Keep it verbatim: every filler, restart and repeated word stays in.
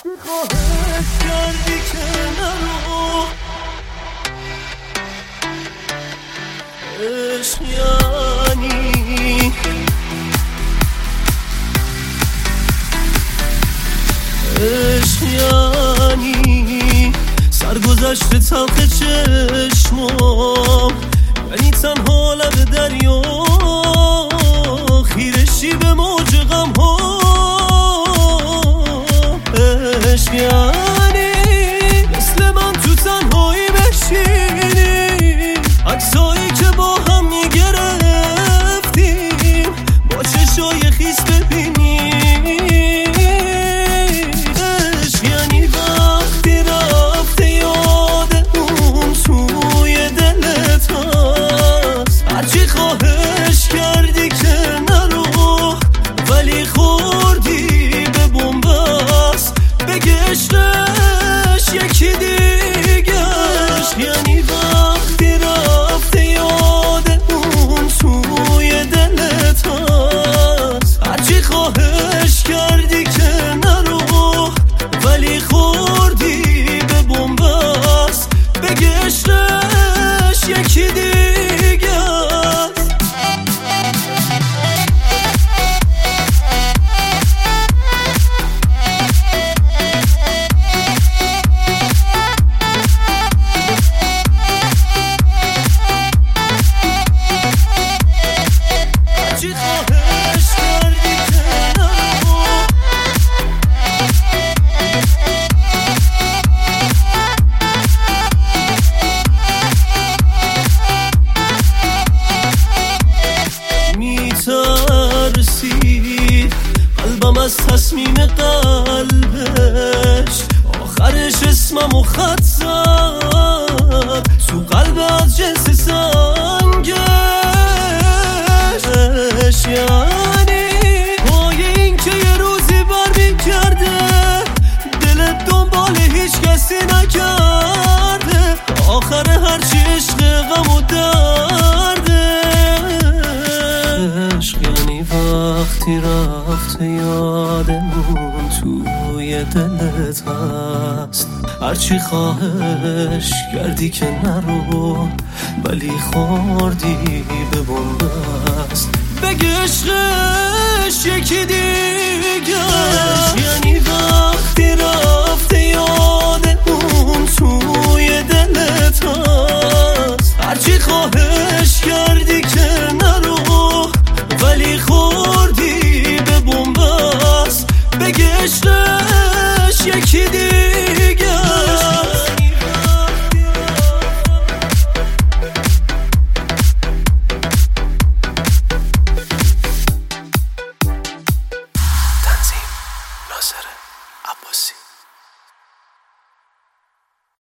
خواهش کردی که نرو عشق یعنی عشق یعنی سرگذشت تلخ چشمام، یعنی تنها لب دریا خیرشی به موج غم ها. عشق یعنی مثل من تو تنهایی بشینی، عکسایی که با هم میگرفتیم با چشای خیس ببینی. عشق یعنی وقتی رفته یاد اون توی دلت هست، هرچی خواهش کردی که نرو ولی خوردی به بنبست بگشتش یکی دیگه. عشق یعنی وقتی رفته یاد اون توی دلت هست، هرچی خواهش کردی که نرو ولی خوردی به بنبست بگشتش یکی دیگه. میترسید قلبم از تصمیم قلبش، آخرش اسممو خط زد تو قلب از جنس سنگش. یعنی پای این که یه روزی بر میکرده دلت دنبال هیچ کسی نکرده، آخر هرچی عشق غم و درده. عشق یعنی وقتی رفته یادمون توی دلت هست، هرچی خواهش کردی که نرو ولی خوردی به بنبست بگی عشقش یکی دیگه. عشق یعنی وقتی رفته یاد اون توی دلت هست، هرچی خواهش کردی که نرو ولی خوردی به بنبست بگی عشقش یکی دیگه. تنظیم ناصر عباسی.